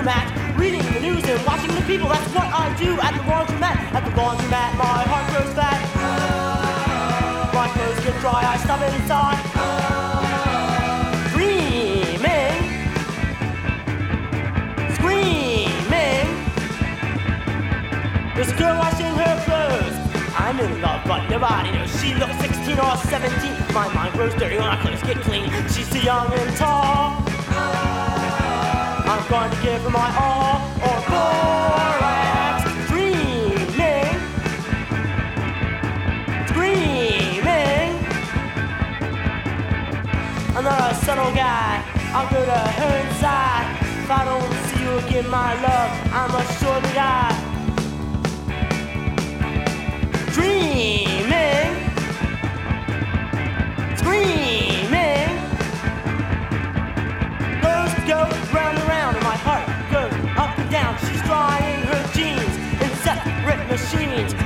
laundromat, reading the news and watching the people. That's what I do at the laundromat. At the laundromat, my heart grows fat. My clothes get dry, I stuff it inside. Screaming, screaming. There's a girl washing her clothes. I'm in love, but nobody knows. She looks 16 or 17. My mind grows dirty when our clothes get clean. She's too young and tall. I'm going to give her my all or borax. Screaming, screaming. I'm not a subtle guy. I'll go to her inside. If I don't see you again, my love, I'm a short guy. Dreaming, screaming. Clothes go round and round, and my heart goes up and down. She's drying her jeans in separate machines.